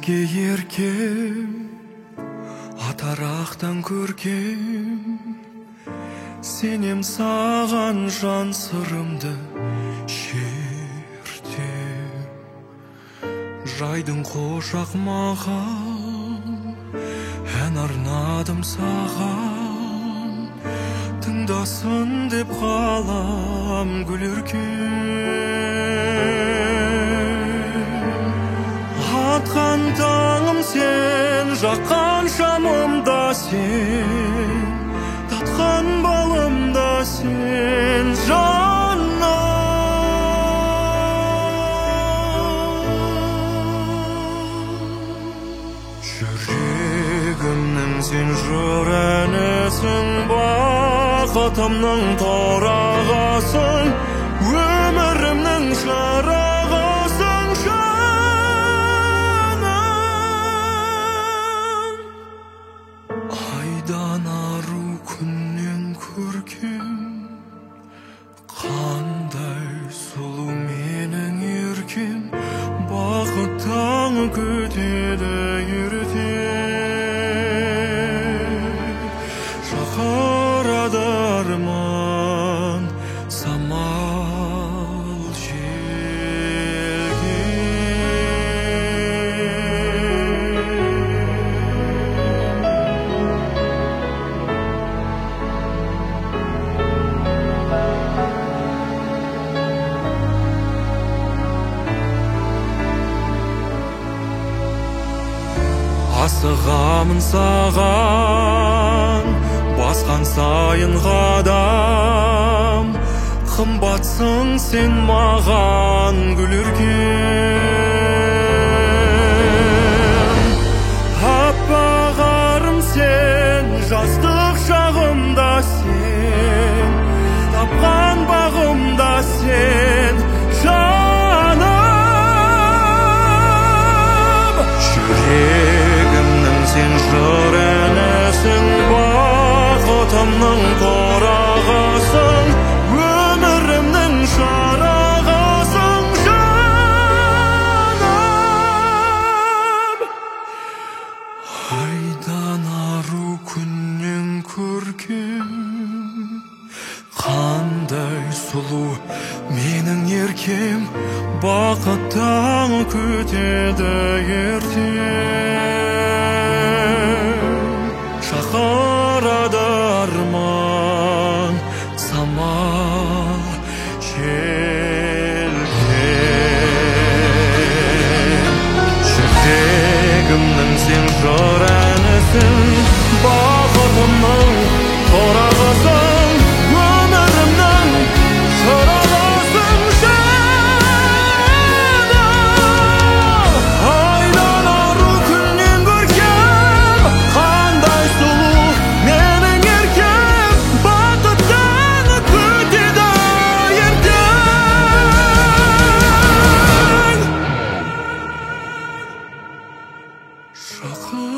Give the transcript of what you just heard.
өзге еркем, атарақтан көркем, сенем саған жан сырымды шертем. Жайдың қошақ маған, ән арнадым саған, тыңдасын деп қалам гүл өркен. Атқан таңым сен, жаққан шамым да сен, татқан балым да сен, жүрегімнің сен жыр әнісің, бақытымның торағасың, өмірімнің шырағысың, жаным. Айдан ару күннен көркем, қандай сұлу менің еркем, бақыт таңы күтеді ерте. Шақырады арман самал желге. Асығамын саған, басқан сайын қадам, қымбатсың сен маған гүл өркен. Аппақ арым сен, жастық шағымда сен, тапқан бағымда сен, жаным. Жүрегімнің сен жыр әнісің, бақытымның торағасың, өмірімнің шырағасың, жаным. Айдан ару күннен көркем, қандай сұлу менің еркем, бақыт таңы күтеді ерте. Шақырады арман самал желге. Жүрегімнің сен жыр әнісің, бақытымның торағасың, өмірімнің шырағасың, жаным. Айдан ару күннен көркем, қандай сұлу менің еркем, бақыт таңы күтеді ертең.